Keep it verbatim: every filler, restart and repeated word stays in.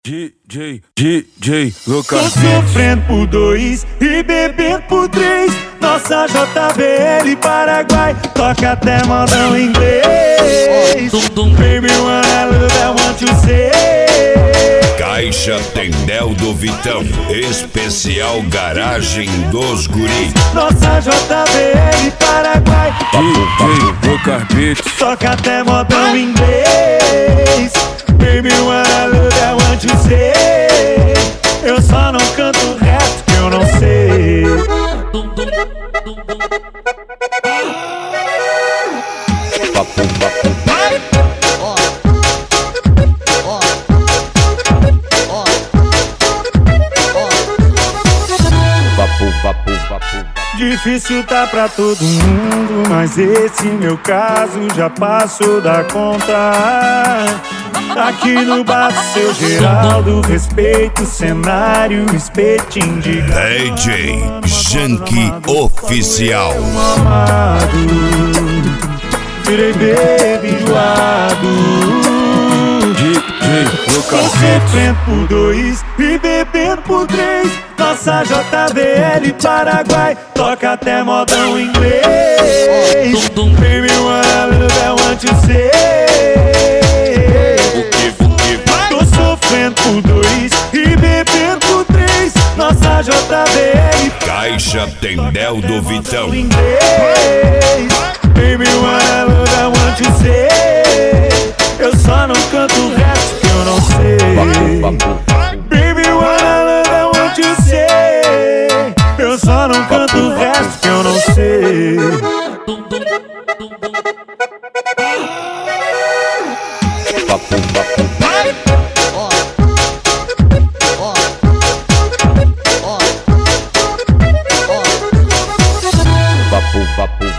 D J, D J, Lucas. Tô sofrendo por dois e bebendo por três. Nossa J B L Paraguai toca até modão inglês. Baby, when I love, I want to say. Caixa Tendel do Vitão, especial garagem dos guri. Nossa J B L Paraguai D J, Lucas Beats. toca até modão inglês. Baby, when I love, I want to say. Eu só não canto o resto que eu não sei. Papo, papo. Papo, papo, papo. Difícil tá pra todo mundo, mas esse meu caso já passou da conta. Aqui no bar do seu Geraldo, respeito o cenário, espetinho de D J Janky Oficial. mamado. Virei baby enjoado. D J, Tô Lucas Beats. sofrendo por dois e bebendo por três. Nossa J B L Paraguai toca até modão inglês. Baby, when I love, I want to say. Tô sofrendo por dois e bebendo por três. Nossa J B L Caixa Tendel do Vitão. inglês. Baby, when I love, I want to say. Eu só não canto o resto que eu não sei. Baby, when I love, I want to say. Eu só não canto o resto que eu não sei. Papo, papo. Papo, papo.